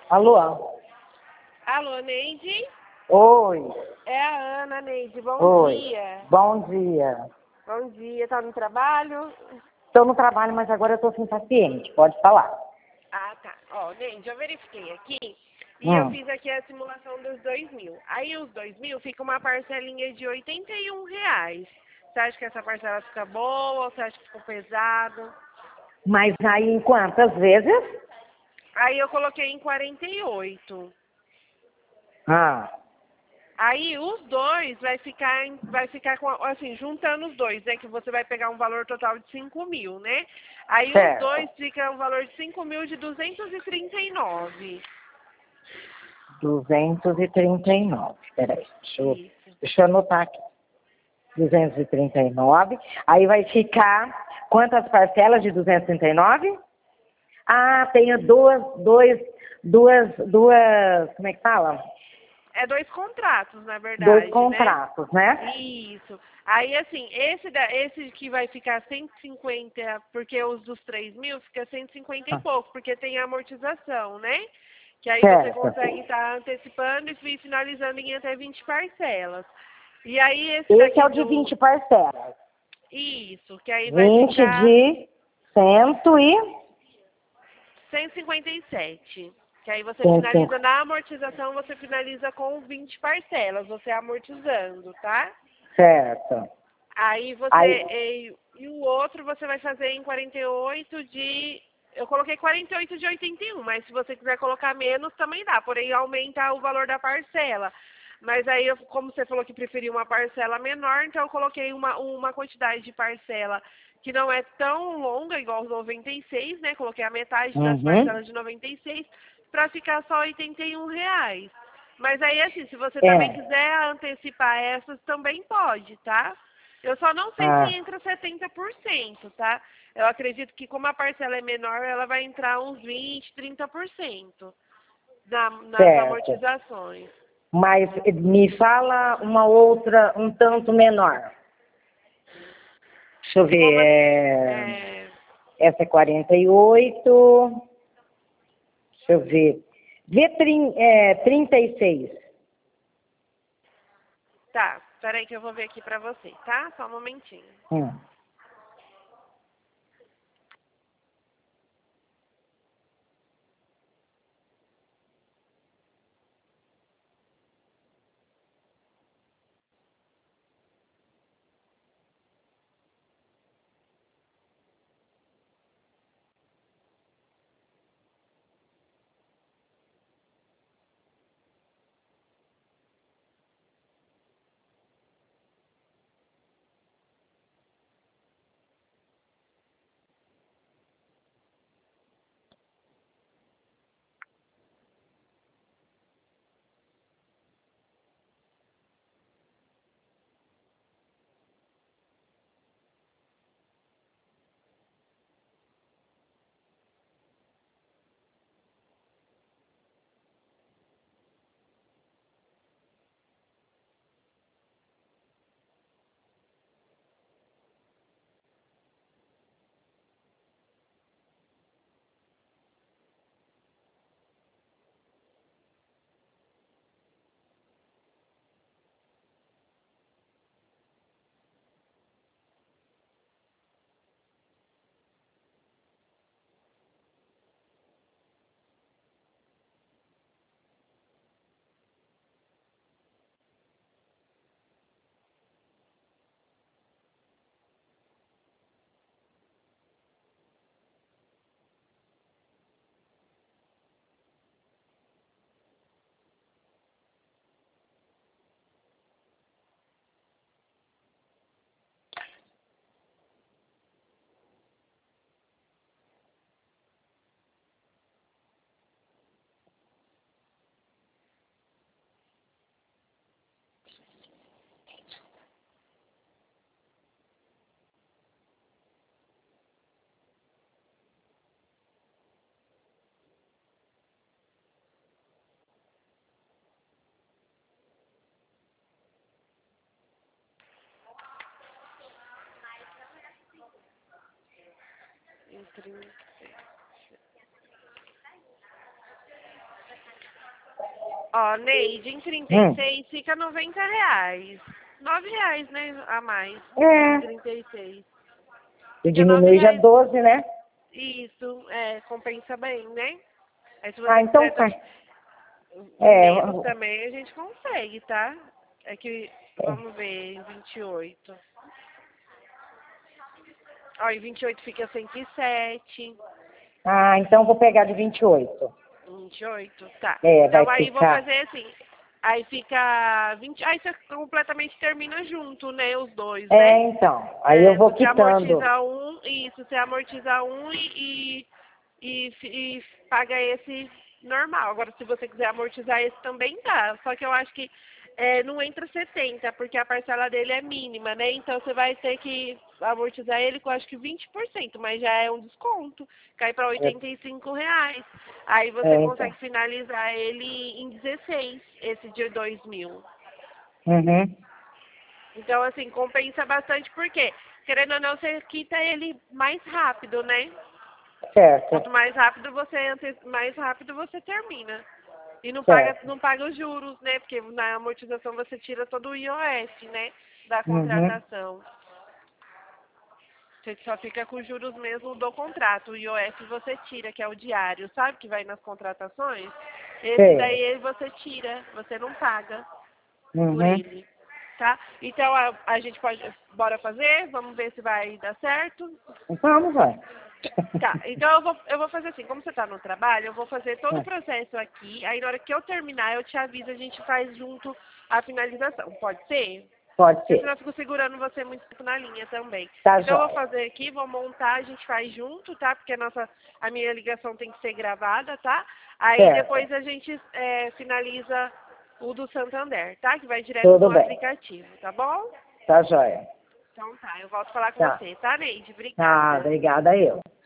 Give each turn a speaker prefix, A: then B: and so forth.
A: Alô?
B: Alô, Neide?
A: Oi.
B: É a Ana, Neide. Bom
A: Oi.
B: dia.
A: Bom dia.
B: Bom dia. Tá no trabalho?
A: Estou no trabalho, mas agora eu estou sem paciente. Pode falar.
B: Ah, tá. Ó, Neide, eu verifiquei aqui e eu
A: Hum.
B: fiz aqui a simulação dos 2.000. Aí os 2.000 fica uma parcelinha de R$ 81. Você acha que essa parcela fica boa ou você acha que ficou pesado?
A: Mas aí em quantas vezes?
B: Aí eu coloquei em 48.
A: Ah,
B: Aí os dois vai ficar com, assim, juntando os dois, né? Que você vai pegar um valor total de 5.000, né? Aí os
A: certo.
B: dois fica um valor de 5.000 de 239.
A: 239. Peraí,
B: Isso.
A: deixa eu anotar aqui. 239. Aí vai ficar quantas parcelas de 239? Ah, tenho duas, como é que fala?
B: É dois contratos, na
A: Dois
B: verdade, né?
A: contratos, né?
B: Isso. Aí, assim, esse que vai ficar 150, porque os dos 3.000 fica 150 e
A: Ah,
B: pouco, porque tem a amortização, né? Que aí você
A: certo.
B: consegue estar antecipando e finalizando em até 20 parcelas. E aí esse
A: Esse é
B: daqui
A: o de
B: do...
A: 20 parcelas.
B: Isso, que aí vai
A: 20
B: ficar
A: de 100 e
B: 157. Que aí você
A: 105.
B: finaliza na amortização, você finaliza com 20 parcelas, você amortizando, tá?
A: Certo.
B: Aí
A: Aí,
B: você. E o outro você vai fazer em 48 de. Eu coloquei 48 de 81, mas se você quiser colocar menos também dá, porém aumenta o valor da parcela. Mas aí, como você falou que preferiu uma parcela menor, então eu coloquei uma quantidade de parcela que não é tão longa, igual os 96, né? Coloquei a metade das
A: uhum,
B: parcelas de 96 para ficar só R$ 81. Mas aí, assim, se você também
A: é,
B: quiser antecipar essas, também pode, tá? Eu só não sei se
A: ah,
B: entra 70%, tá? Eu acredito que como a parcela é menor, ela vai entrar uns 20, 30% nas
A: certo.
B: amortizações.
A: Mas me fala uma outra um tanto menor. Deixa eu ver,
B: Como é,
A: essa é 48. Deixa eu ver. Vê 36.
B: tá, peraí que eu vou ver aqui pra você, tá? Só um momentinho.
A: Hum.
B: Entre... Ó, Neide, em 36 fica R$ 90. R$ 9, né, a mais.
A: É.
B: 36.
A: E
B: Fica R$
A: diminui já
B: 9.
A: 12, né?
B: Isso, compensa bem, né? Aí se
A: Ah,
B: você
A: então
B: quiser
A: faz. É,
B: menos também, a gente consegue, tá? É que, vamos ver, em 28. Ó, em 28 fica 107.
A: então vou pegar de 28.
B: 28, tá.
A: É, vai
B: Então aí vou
A: ficar.
B: fazer assim. Aí fica 20. Aí você completamente termina junto, né? Os dois,
A: É,
B: né?
A: então. Aí eu vou
B: Você
A: quitando.
B: amortiza um, isso, você amortiza um e paga esse normal. Agora, se você quiser amortizar esse também dá. Só que eu acho que não entra 70, porque a parcela dele é mínima, né? Então você vai ter que amortizar ele com acho que 20%, mas já é um desconto. Cai para R$ 85. Aí você
A: Então.
B: consegue finalizar ele em 16, esse de 2.000.
A: Uhum.
B: Então, assim, compensa bastante, porque, querendo ou não, você quita ele mais rápido, né?
A: Certo.
B: Quanto mais rápido mais rápido você termina. E
A: Certo.
B: não paga os juros, né? Porque na amortização você tira todo o IOF, né? Da
A: Uhum.
B: contratação. Você só fica com os juros mesmo do contrato. O IOF você tira, que é o diário, sabe? Que vai nas contratações. Esse
A: Sei.
B: daí você tira, você não paga por
A: Uhum.
B: ele. Tá? Então a gente pode. Bora fazer? Vamos ver se vai dar certo.
A: Vamos, vai.
B: Tá, então eu vou fazer assim, como você tá no trabalho, eu vou fazer todo o processo aqui, aí na hora que eu terminar, eu te aviso, a gente faz junto a finalização, pode ser?
A: Pode
B: Porque senão
A: ser.
B: eu fico segurando você muito tempo na linha também.
A: Tá
B: Então eu vou
A: jóia.
B: fazer aqui, vou montar, a gente faz junto, tá? Porque a minha ligação tem que ser gravada, tá? Aí
A: Certo.
B: depois a gente finaliza o do Santander, tá? Que vai direto
A: Tudo
B: no
A: bem.
B: aplicativo, tá bom?
A: Tá jóia.
B: Então tá, eu volto a falar com
A: Tá.
B: você, tá, Neide?
A: Tá,
B: Obrigada.
A: obrigada eu.